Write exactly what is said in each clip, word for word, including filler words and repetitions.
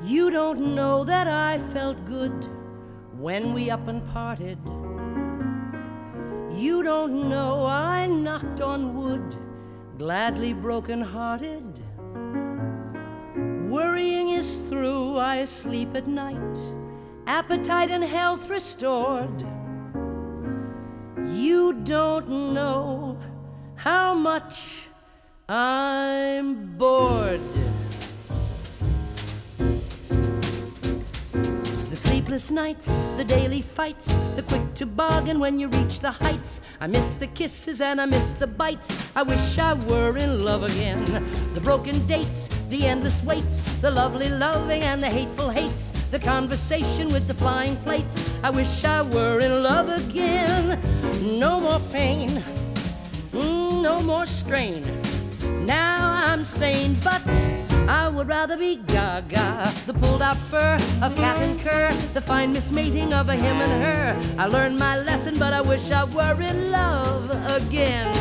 You don't know that I felt good when we up and parted. You don't know I knocked on wood, gladly broken-hearted. Worrying is through, I sleep at night, appetite and health restored. You don't know how much I'm bored. The sleepless nights, the daily fights, the quick toboggan when you reach the heights. I miss the kisses and I miss the bites. I wish I were in love again. The broken dates, the endless waits, the lovely loving and the hateful hates, the conversation with the flying plates. I wish I were in love again. No more pain, mm, no more strain. Now I'm sane, but I would rather be Gaga, the pulled-out fur of cat and cur, the fine mismating of a him and her. I learned my lesson, but I wish I were in love again.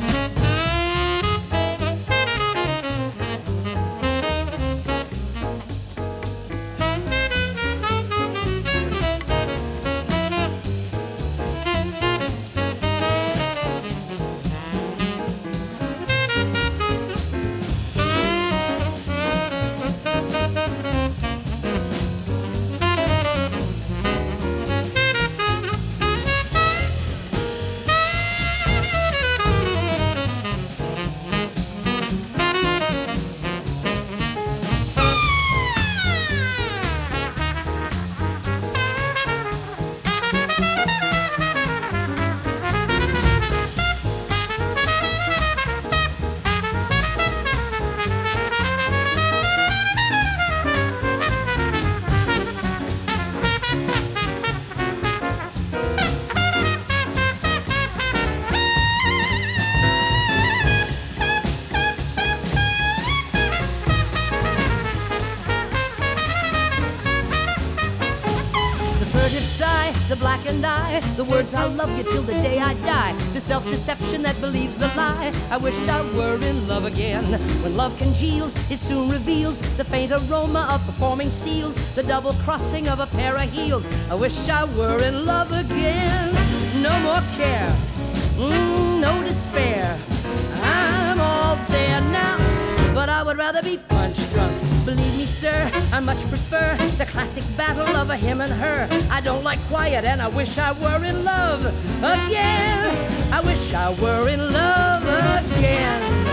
The blackened eye, the words I'll love you till the day I die, the self-deception that believes the lie. I wish I were in love again. When love congeals, it soon reveals the faint aroma of performing seals, the double crossing of a pair of heels. I wish I were in love again. No more care, mm, no despair. I'm all there now, but I would rather be punch drunk. Believe me, sir, I much prefer the classic battle of a him and her. I don't like quiet, and I wish I were in love again. I wish I were in love again.